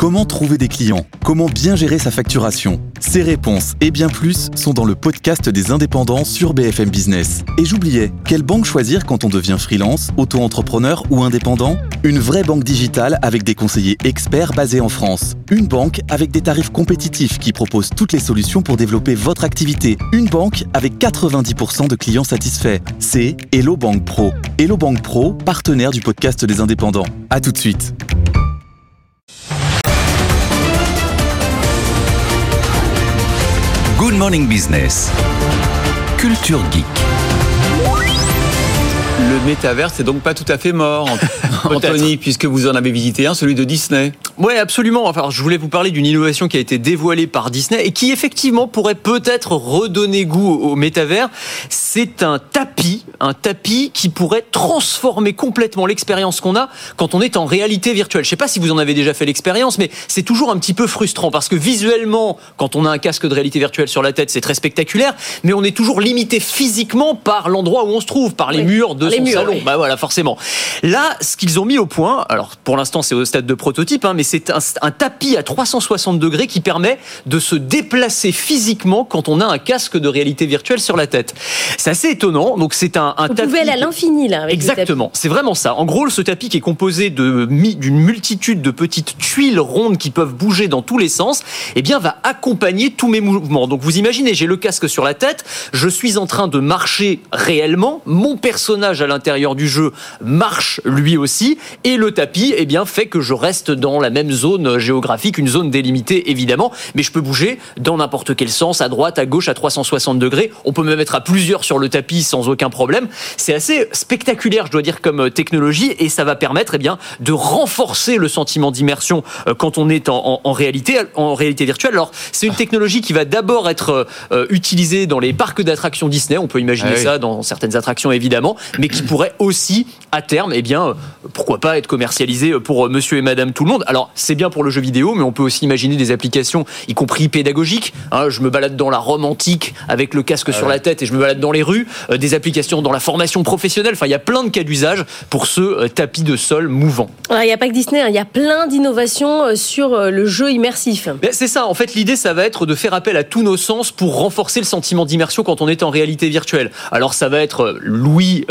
Comment trouver des clients? Comment bien gérer sa facturation? Ces réponses et bien plus sont dans le podcast des indépendants sur BFM Business. Et j'oubliais, quelle banque choisir quand on devient freelance, auto-entrepreneur ou indépendant? Une vraie banque digitale avec des conseillers experts basés en France. Une banque avec des tarifs compétitifs qui propose toutes les solutions pour développer votre activité. Une banque avec 90% de clients satisfaits. C'est Hello Bank Pro. Hello Bank Pro, partenaire du podcast des indépendants. À tout de suite. Good Morning Business. Culture Geek. Le métavers, c'est donc pas tout à fait mort, Anthony, puisque vous en avez visité un, celui de Disney. Oui, absolument. Enfin, je voulais vous parler d'une innovation qui a été dévoilée par Disney et qui effectivement pourrait peut-être redonner goût au métavers. C'est un tapis qui pourrait transformer complètement l'expérience qu'on a quand on est en réalité virtuelle. Je ne sais pas si vous en avez déjà fait l'expérience, mais c'est toujours un petit peu frustrant parce que visuellement, quand on a un casque de réalité virtuelle sur la tête, c'est très spectaculaire, mais on est toujours limité physiquement par l'endroit où on se trouve, par les murs de son salon. Oui. Bah voilà, forcément. Là, ce qu'ils ont mis au point, alors pour l'instant c'est au stade de prototype, mais c'est un tapis à 360 degrés qui permet de se déplacer physiquement quand on a un casque de réalité virtuelle sur la tête. C'est assez étonnant. Donc c'est un tapis. Vous pouvez aller à l'infini là. Avec exactement. C'est vraiment ça. En gros, ce tapis qui est composé d'une multitude de petites tuiles rondes qui peuvent bouger dans tous les sens, eh bien va accompagner tous mes mouvements. Donc vous imaginez, j'ai le casque sur la tête, je suis en train de marcher réellement, mon personnage à l'intérieur du jeu marche lui aussi, et le tapis, eh bien fait que je reste dans la même zone géographique, une zone délimitée évidemment, mais je peux bouger dans n'importe quel sens, à droite, à gauche, à 360 degrés. On peut même être à plusieurs sur le tapis sans aucun problème. C'est assez spectaculaire, je dois dire, comme technologie, et ça va permettre, eh bien, de renforcer le sentiment d'immersion quand on est en réalité virtuelle. Alors, c'est une technologie qui va d'abord être utilisée dans les parcs d'attractions Disney. On peut imaginer ça dans certaines attractions évidemment, mais qui pourrait aussi, à terme, eh bien, pourquoi pas être commercialisée pour monsieur et madame tout le monde. Alors, c'est bien pour le jeu vidéo, mais on peut aussi imaginer des applications, y compris pédagogiques. Je me balade dans la Rome antique avec le casque sur la tête et je me balade dans les rues. Des applications dans la formation professionnelle. Enfin, il y a plein de cas d'usage pour ce tapis de sol mouvant. Alors, il n'y a pas que Disney, il y a plein d'innovations sur le jeu immersif. Mais c'est ça. En fait, l'idée, ça va être de faire appel à tous nos sens pour renforcer le sentiment d'immersion quand on est en réalité virtuelle. Alors, ça va être l'ouïe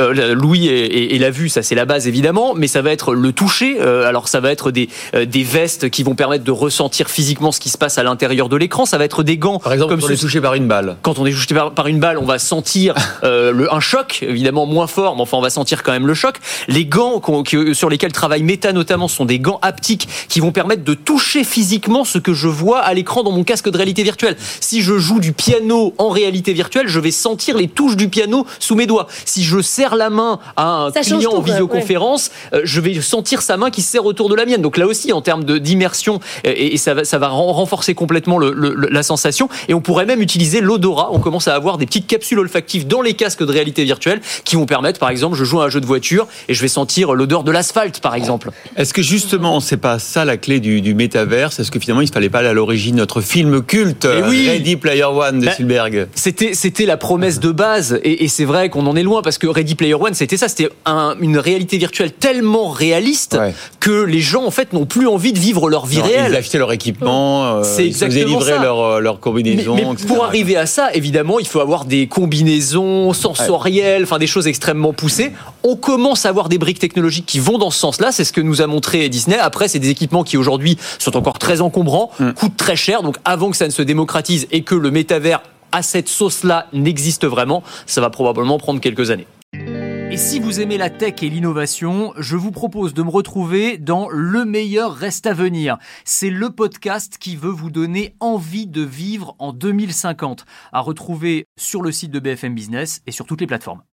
et la vue, ça c'est la base évidemment, mais ça va être le toucher. Alors, ça va être des vestes qui vont permettre de ressentir physiquement ce qui se passe à l'intérieur de l'écran. Ça va être des gants. Par exemple, quand on est touché par une balle. Quand on est touché par une balle, on va sentir un choc, évidemment moins fort, mais enfin on va sentir quand même le choc. Les gants sur lesquels travaille Meta notamment sont des gants haptiques qui vont permettre de toucher physiquement ce que je vois à l'écran dans mon casque de réalité virtuelle. Si je joue du piano en réalité virtuelle, je vais sentir les touches du piano sous mes doigts. Si je serre la main à un client en visioconférence, je vais sentir sa main qui se serre autour de la mienne. Donc là aussi, en termes d'immersion, et ça va renforcer complètement la sensation. Et on pourrait même utiliser l'odorat. On commence à avoir des petites capsules olfactives dans les casques de réalité virtuelle qui vont permettre, par exemple, je joue à un jeu de voiture et je vais sentir l'odeur de l'asphalte, par exemple. Est-ce que justement, c'est pas ça la clé du métaverse? Est-ce que finalement, il ne fallait pas aller à l'origine notre film culte Ready Player One de Spielberg? C'était la promesse de base et c'est vrai qu'on en est loin parce que Ready Player One, c'était ça, c'était une réalité virtuelle tellement réaliste que les gens, en fait, n'ont plus envie de vivre leur vie réelle. Ils achetaient leur équipement, ils se faisaient livrer leur combinaison, mais etc. pour arriver à ça, évidemment, il faut avoir des combinaisons sensorielles, enfin des choses extrêmement poussées. On commence à avoir des briques technologiques qui vont dans ce sens-là, c'est ce que nous a montré Disney. Après, c'est des équipements qui aujourd'hui sont encore très encombrants, coûtent très cher, donc avant que ça ne se démocratise et que le métavers à cette sauce-là n'existe vraiment, ça va probablement prendre quelques années. Et si vous aimez la tech et l'innovation, je vous propose de me retrouver dans Le meilleur reste à venir. C'est le podcast qui veut vous donner envie de vivre en 2050, à retrouver sur le site de BFM Business et sur toutes les plateformes.